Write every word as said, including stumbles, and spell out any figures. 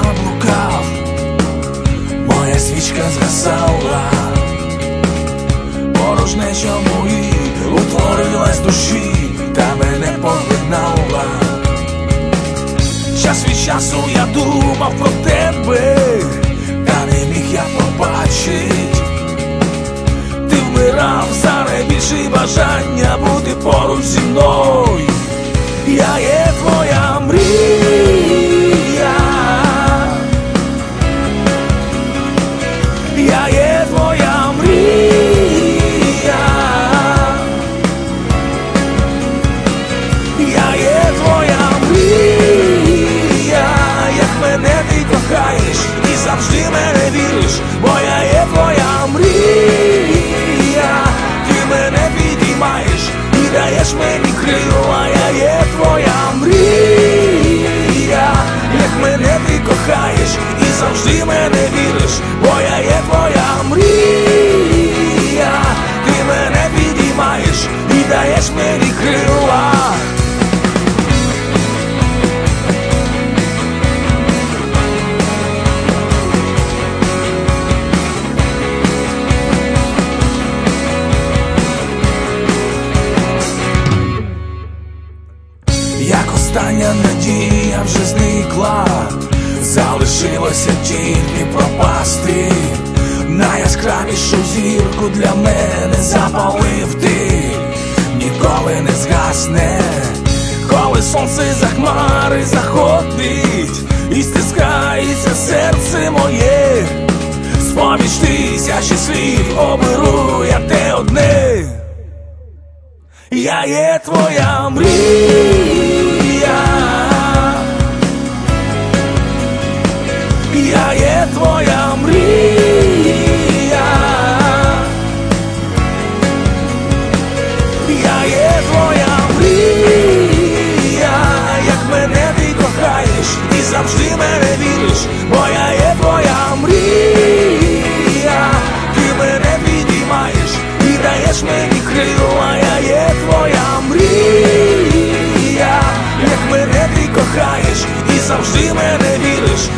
заблукав, моя свічка згасала, порожнеча в моїй утворилась душі, та мене поглинала. Час від часу я думав про тебе, та не міг я побачить. Ти вмирав за найбільше бажання бути поруч зі мною. Я є твоя мрія, я є твоя мрія, я є твоя мрія, як мене ти кохаєш і завжди мене віриш, бо я є твоя мрія, ти мене підіймаєш і даєш мені крила, я є твоя мрія, як мене ти кохаєш і завжди мене віриш, бо я є твоя мрія, ти мене підіймаєш і даєш мені крила. Як остання надія вже зникла, залишилося тільки пропасти. Найяскравішу зірку для мене запалив ти, ніколи не згасне, коли сонце за хмари заходить і стискається серце моє. З-поміж тисячі слів оберу я те одне. Я є твоя мрія, я є твоя мрія, я є твоя мрія, як мене ти кохаєш і завжди мене віриш, бо я є твоя мрія, ти мене підіймаєш і даєш мені крила, я є твоя мрія, як мене ти кохаєш і завжди мене віриш,